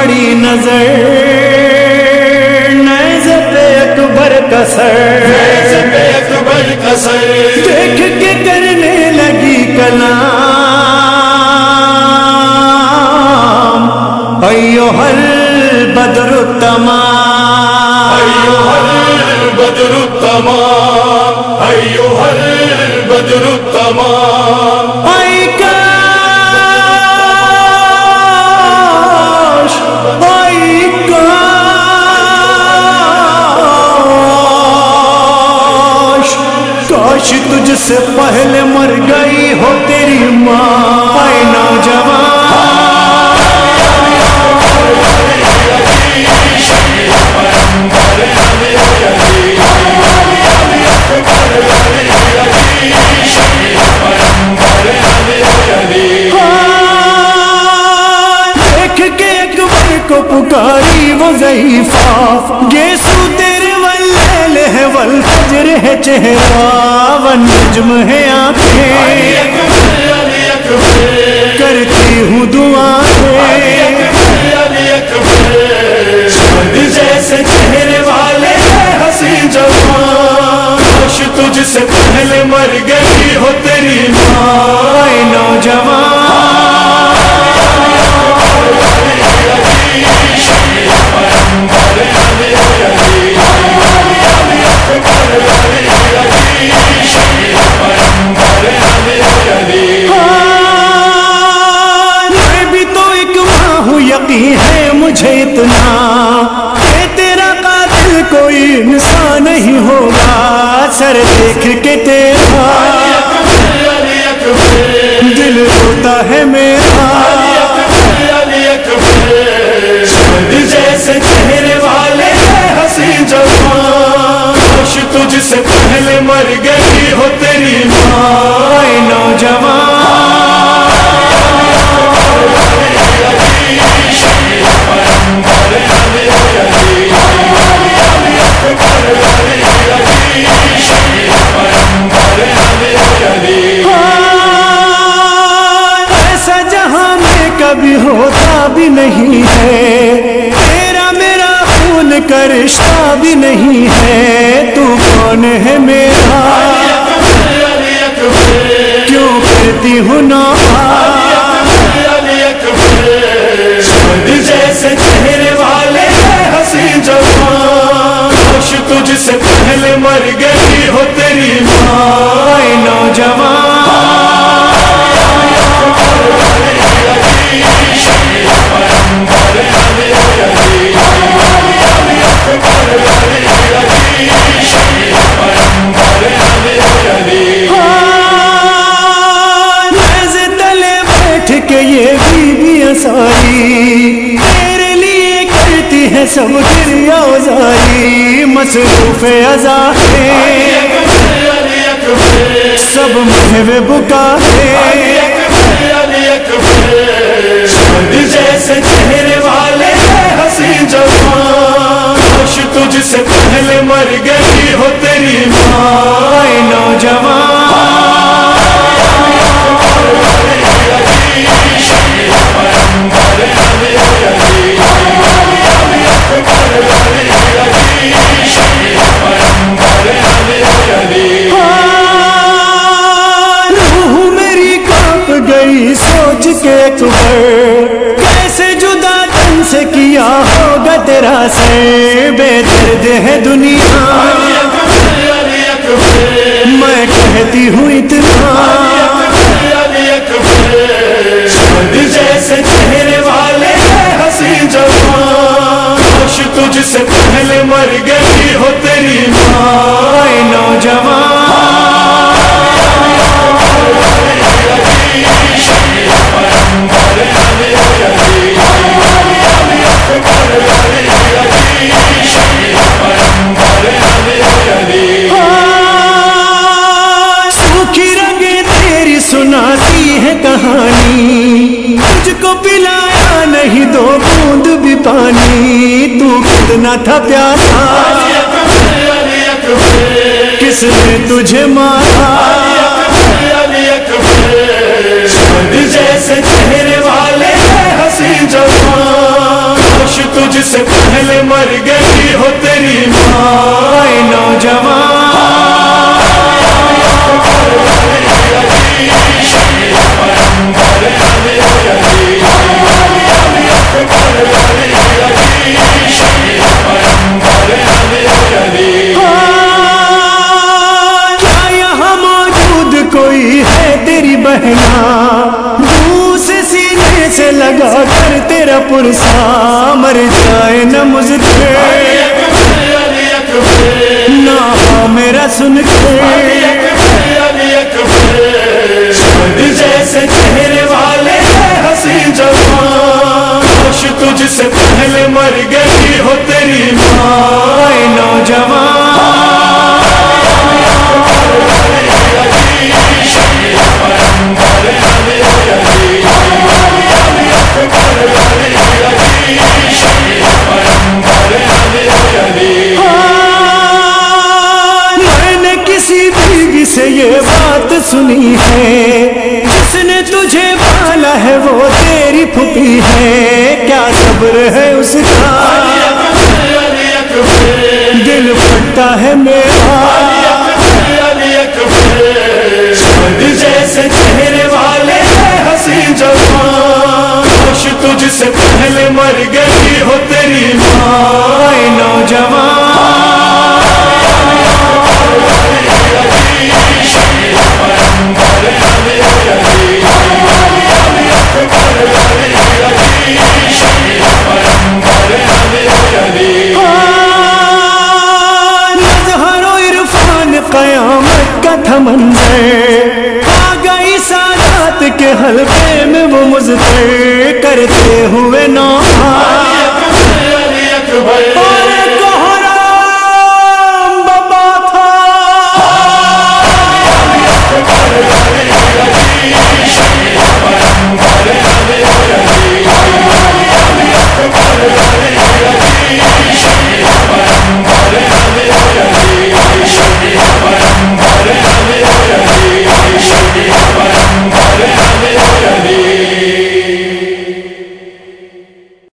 پڑی نظر نیزے پہ اکبر کا سر، دیکھ کے کرنے لگی کلام ایھا البدر التمام، ایھا البدر التمام، ایھا البدر التمام، ای کاش ای کاش کاش تجھ سے پہلے مر گئی ہو تیری ماں، اے نوجوان پکاری وہ ضعیفہ، گیسو تیرے واللیل ہے والفجر ہے چہرہ والنجم ہے آنکھیں، کرتی ہوں دعائیں چاند جیسے چہرے والے ہنسی جوان، کاش تجھ سے پہلے مر گئی ہو تیری ماں، اے نوجوان یقین ہے مجھے اتنا کہ تیرا قاتل کوئی انسان نہیں ہوگا، سر دیکھ کے تیرا دل روتا ہے میرا، چاند جیسے چہرے والے ہنسی جوان، کاش تجھ سے پہلے مر گئی ہو تیری ماں، اے نوجوان ایسا جہاں میں کبھی ہوتا بھی نہیں ہے، تیرا میرا خون کا رشتہ بھی نہیں ہے، تو کون ہے میرا کیوں کرتی ہوں چاند جیسے چہرے والے ہنسی جوان، کاش تجھ سے پہلے مر گئی ہو تیری ماں، اے نوجوان نیزے تلے بیٹھ کے یہ بیوی ساری تیرے لیے کرتی ہے سب گریہ وزاری، مصروف ازا ہے سب محو بکا ہے، چاند جیسے چہرے والے ہنسی جوان، کاش تجھ سے پہلے مر گئی ہو تیری ماں، اے نوجوان روح میری کانپ گئی سوچ کے اکبر، کیسے جدا تن سے کیا ہوگا تیرا سے، بے درد ہے دنیا میں کہتی ہوں اتنا، چاند جیسے چہرے والے ہنسی جوان، کاش تجھ سے پہلے مر گئی ہو تیری ماں، اے نوجوان سوکھی رگیں تیری سناتی ہے کہانی، تجھ کو پلایا نہیں دو بوند بھی پانی، تو کتنا تھا پیاسا کس نے تجھے مارا، چاند جیسے چہرے والے ہنسی جوان، کاش تجھ سے پہلے مر گئی ہو تیری ماں اے نوجوان کیا یہاں موجود کوئی ہے تیری بہنا دوسرے سینے سے لگا کر تیرا پرسا مر جائے نہ مجھ سے نہ میرا سن کے جیسے چہرے والے ہنسی جوان کاش تجھ سے پہلے مر گئی ہو تیری ماں اے نوجوان میں نے کسی بیوی سے یہ بات سنی ہے جس نے تجھے پالا ہے وہ تیری پھوپھی ہے کیا صبر ہے اس کا دل پھٹتا ہے میرا جیسے چہرے والے ہنسی جوان کاش تجھ سے پہلے مر گئی ہو تیری ماں اے نوجوان قیامت کا تھا منظر آ گئی سادات کے حلقے میں وہ مجھ سے کرتے ہوئے نوحہ